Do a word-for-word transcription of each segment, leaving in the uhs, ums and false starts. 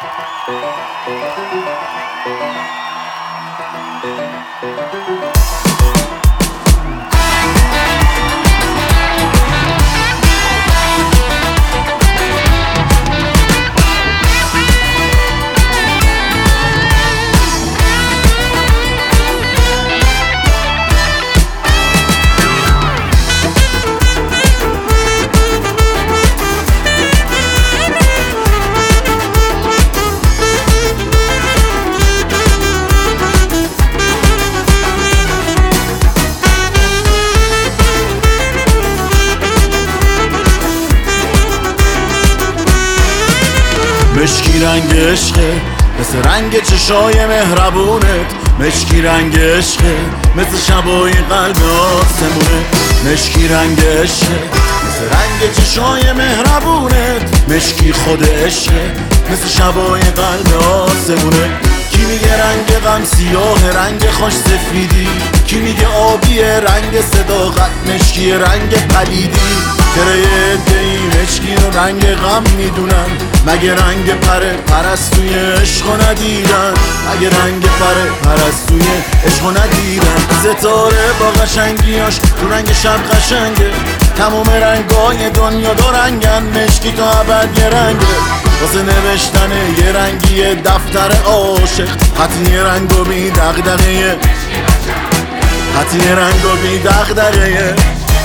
مشکی رنگ عشقه مثل رنگ چشای مهربونت، مشکی رنگ عشقه مثل شبای قلب آسمونه، مشکی رنگ عشقه مثل رنگ چشای مهربونت، مشکی خود عشقه مثل شبای قلب آسمونه. کی میگه رنگ غم سیاه رنگ خوش سفیدی، کی میگه آبی رنگ صداقت مشکی رنگ پلیدی. چرا یه عده‌ای مشکی رو رنگ غم میدونن، مگه رنگ پره پرستوی عشقو ندیدن، مگه رنگ پره پرستوی عشقو ندیدن. ستاره با قشنگیاش تو رنگ شب قشنگه، تموم رنگای دنیا دو رنگن، مشکی تا ابد یه رنگه. واسه نوشتن یه رنگی دفتر عاشق، خطی یه رنگ و بی دغدغه، خطی یه رنگ و بی دغدغه.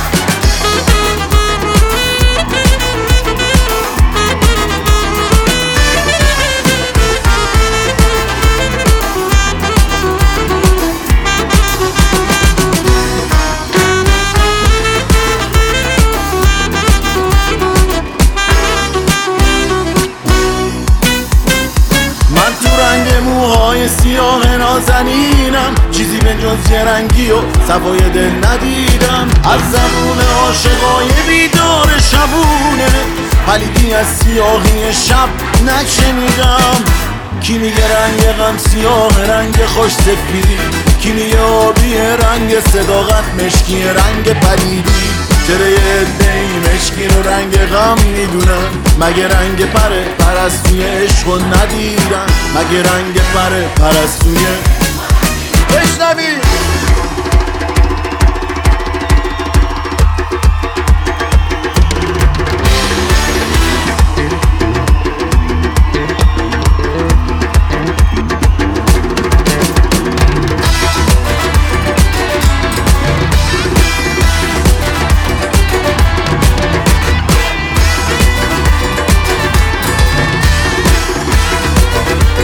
موهای سیاه نازنینم، چیزی به جز یه رنگی و صفای دل ندیدم. از زبون عاشقای بیدار شبونه، پلیدی از سیاهی شب نشنیدم. کی میگه رنگ غم سیاه رنگ خوش سفیدی، کی میگه آبی رنگ صداقت مشکی رنگ پلیدی. چرا یه عده‌ای مشکی رو رنگ غم میدونن، مگه رنگ پره پرستوی عشقو ندیدن، مگه رنگ پره پرستوی بشنوی.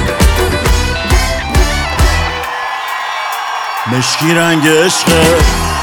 مشکی رنگ عشقه